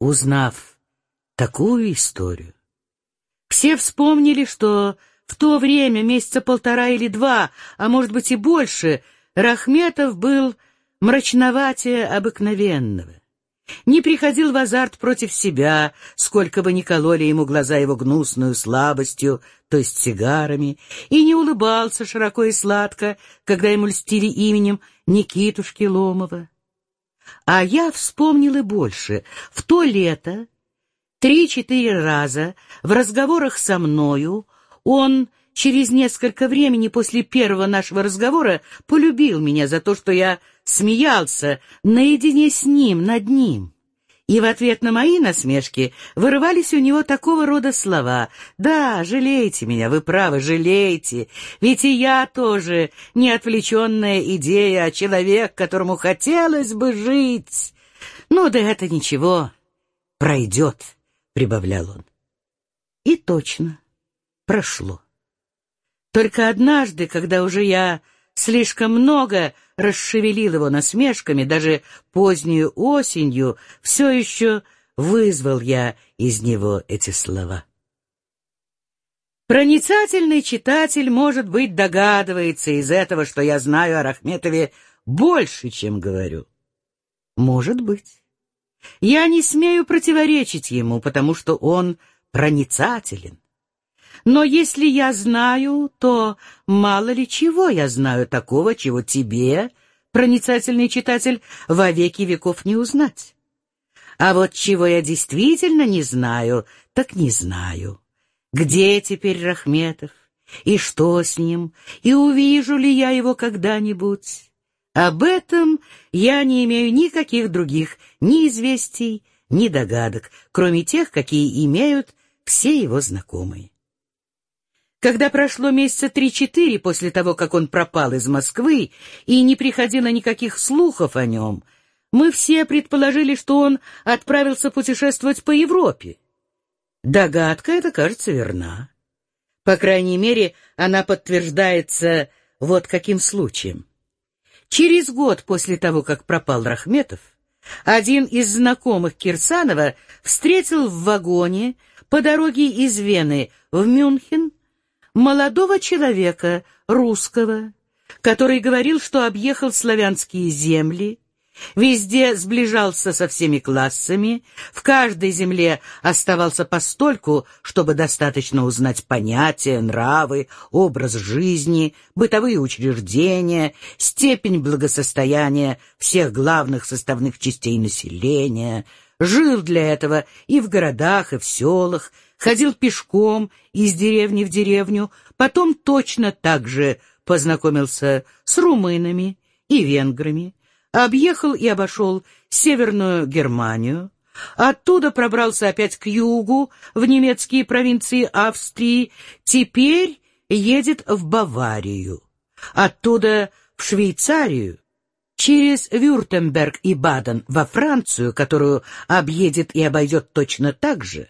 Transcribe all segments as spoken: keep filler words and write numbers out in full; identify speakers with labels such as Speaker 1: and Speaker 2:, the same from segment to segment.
Speaker 1: узнав такую историю. Все вспомнили, что в то время, месяца полтора или два, а может быть и больше, Рахметов был мрачноватее обыкновенного. Не приходил в азарт против себя, сколько бы ни кололи ему глаза его гнусную слабостью, то есть сигарами, и не улыбался широко и сладко, когда ему льстили именем Никитушки Ломова. А я вспомнил и больше. В то лето три-четыре раза в разговорах со мною он через несколько времени после первого нашего разговора полюбил меня за то, что я смеялся наедине с ним, над ним. И в ответ на мои насмешки вырывались у него такого рода слова: «Да, жалейте меня, вы правы, жалейте, ведь и я тоже не отвлеченная идея, а человек, которому хотелось бы жить. Ну да это ничего, пройдет», — прибавлял он. И точно прошло. Только однажды, когда уже я слишком много расшевелил его насмешками, даже позднюю осенью, все еще вызвал я из него эти слова. Проницательный читатель, может быть, догадывается из этого, что я знаю о Рахметове больше, чем говорю. Может быть. Я не смею противоречить ему, потому что он проницателен. Но если я знаю, то мало ли чего я знаю такого, чего тебе, проницательный читатель, во веки веков не узнать. А вот чего я действительно не знаю, так не знаю. Где теперь Рахметов? И что с ним? И увижу ли я его когда-нибудь? Об этом я не имею никаких других ни известий, ни догадок, кроме тех, какие имеют все его знакомые. Когда прошло месяца три-четыре после того, как он пропал из Москвы, и не приходило никаких слухов о нем, мы все предположили, что он отправился путешествовать по Европе. Догадка эта, кажется, верна. По крайней мере, она подтверждается вот каким случаем. Через год после того, как пропал Рахметов, один из знакомых Кирсанова встретил в вагоне по дороге из Вены в Мюнхен молодого человека, русского, который говорил, что объехал славянские земли, везде сближался со всеми классами, в каждой земле оставался постольку, чтобы достаточно узнать понятия, нравы, образ жизни, бытовые учреждения, степень благосостояния всех главных составных частей населения, жил для этого и в городах, и в селах, ходил пешком из деревни в деревню, потом точно так же познакомился с румынами и венграми, объехал и обошел Северную Германию, оттуда пробрался опять к югу, в немецкие провинции Австрии, теперь едет в Баварию, оттуда в Швейцарию, через Вюртемберг и Баден во Францию, которую объедет и обойдет точно так же,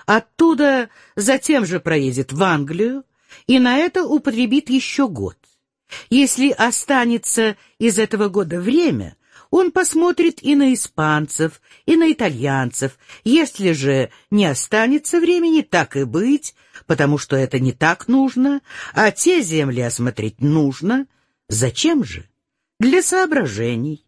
Speaker 1: оттуда затем же проедет в Англию и на это употребит еще год. Если останется из этого года время, он посмотрит и на испанцев, и на итальянцев. Если же не останется времени, так и быть, потому что это не так нужно, а те земли осмотреть нужно. Зачем же? Для соображений.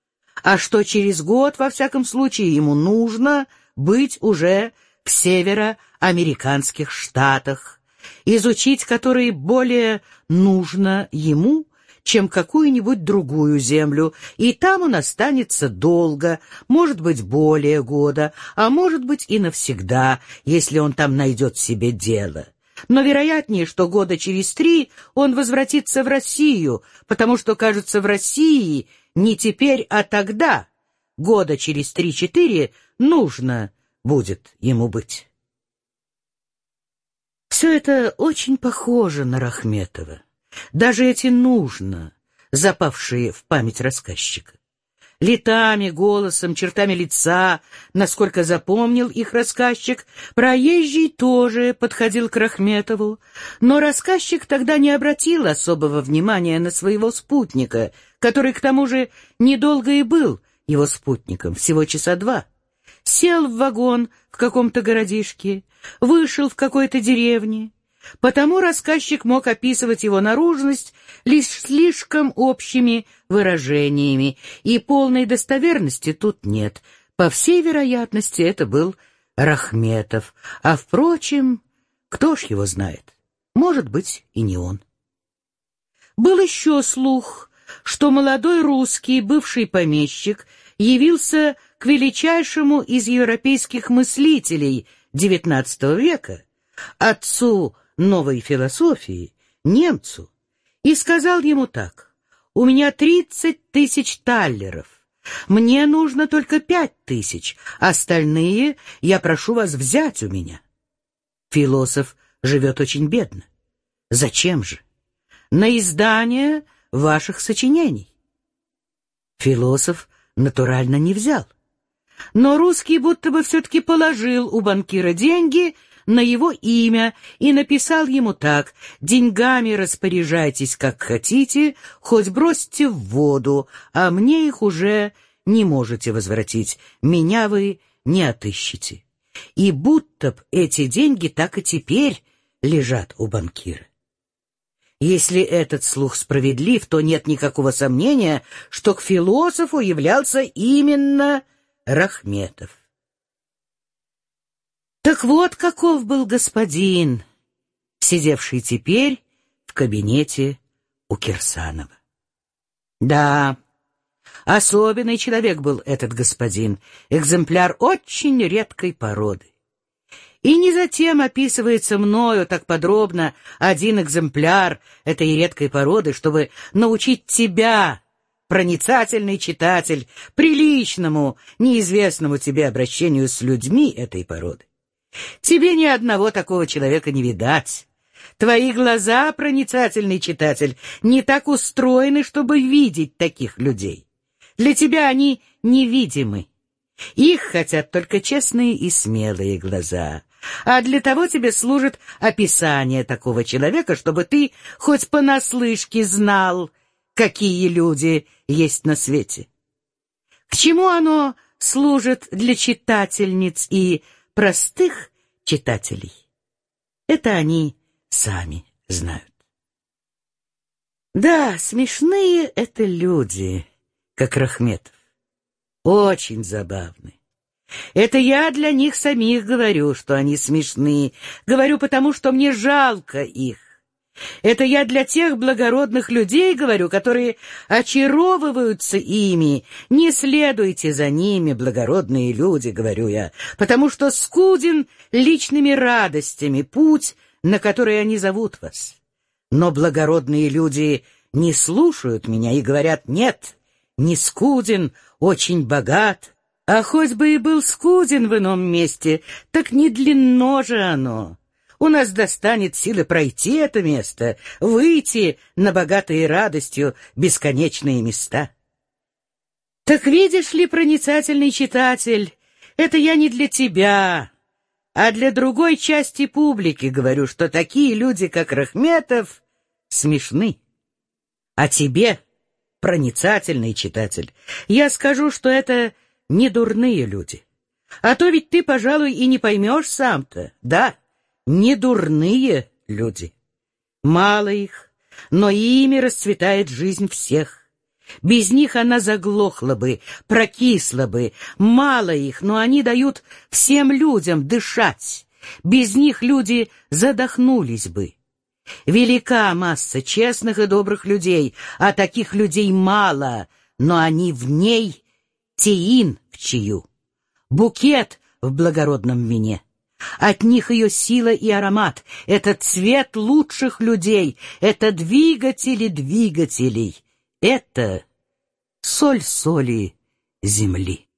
Speaker 1: А что через год, во всяком случае, ему нужно быть уже в североамериканских штатах, изучить которые более нужно ему, чем какую-нибудь другую землю, и там он останется долго, может быть, более года, а может быть и навсегда, если он там найдет себе дело. Но вероятнее, что года через три он возвратится в Россию, потому что, кажется, в России не теперь, а тогда, года через три-четыре, нужно будет ему быть. Все это очень похоже на Рахметова. Даже эти «нужно», запавшие в память рассказчика. Летами, голосом, чертами лица, насколько запомнил их рассказчик, проезжий тоже подходил к Рахметову, но рассказчик тогда не обратил особого внимания на своего спутника, который, к тому же, недолго и был его спутником, всего часа два. сел в вагон в каком-то городишке, вышел в какой-то деревне. Потому рассказчик мог описывать его наружность лишь слишком общими выражениями, и полной достоверности тут нет. По всей вероятности, это был Рахметов, а, впрочем, кто ж его знает? Может быть, и не он. Был еще слух, что молодой русский, бывший помещик, явился к величайшему из европейских мыслителей девятнадцатого века, отцу новой философии, немцу, и сказал ему так: «У меня тридцать тысяч таллеров, мне нужно только пять тысяч, остальные я прошу вас взять у меня». Философ живет очень бедно. Зачем же? На издание ваших сочинений. Философ натурально не взял. Но русский будто бы все-таки положил у банкира деньги на его имя и написал ему так: «Деньгами распоряжайтесь как хотите, хоть бросьте в воду, а мне их уже не можете возвратить, меня вы не отыщете». И будто б эти деньги так и теперь лежат у банкира. Если этот слух справедлив, то нет никакого сомнения, что к философу являлся именно Рахметов. Так вот, каков был господин, сидевший теперь в кабинете у Кирсанова. Да, особенный человек был этот господин, экземпляр очень редкой породы. И не затем описывается мною так подробно один экземпляр этой редкой породы, чтобы научить тебя, проницательный читатель, приличному, неизвестному тебе обращению с людьми этой породы. Тебе ни одного такого человека не видать. Твои глаза, проницательный читатель, не так устроены, чтобы видеть таких людей. Для тебя они невидимы. Их хотят только честные и смелые глаза. А для того тебе служит описание такого человека, чтобы ты хоть понаслышке знал, какие люди есть на свете. К чему оно служит для читательниц и простых читателей? Это они сами знают. Да, смешные это люди, как Рахметов. Очень забавны. Это я для них самих говорю, что они смешны. Говорю потому, что мне жалко их. Это я для тех благородных людей говорю, которые очаровываются ими. Не следуйте за ними, благородные люди, говорю я, потому что скуден личными радостями путь, на который они зовут вас. Но благородные люди не слушают меня и говорят: нет, не скуден, очень богат. А хоть бы и был скуден в ином месте, так не длинно же оно. У нас достанет силы пройти это место, выйти на богатые радостью бесконечные места. Так видишь ли, проницательный читатель, это я не для тебя, а для другой части публики говорю, что такие люди, как Рахметов, смешны. А тебе, проницательный читатель, я скажу, что это не дурные люди. А то ведь ты, пожалуй, и не поймешь сам-то. Да, не дурные люди. Мало их, но ими расцветает жизнь всех. Без них она заглохла бы, прокисла бы. Мало их, но они дают всем людям дышать. Без них люди задохнулись бы. Велика масса честных и добрых людей, а таких людей мало, но они в ней теин в чаю, букет в благородном вине. От них ее сила и аромат, это цвет лучших людей, это двигатели двигателей, это соль соли земли.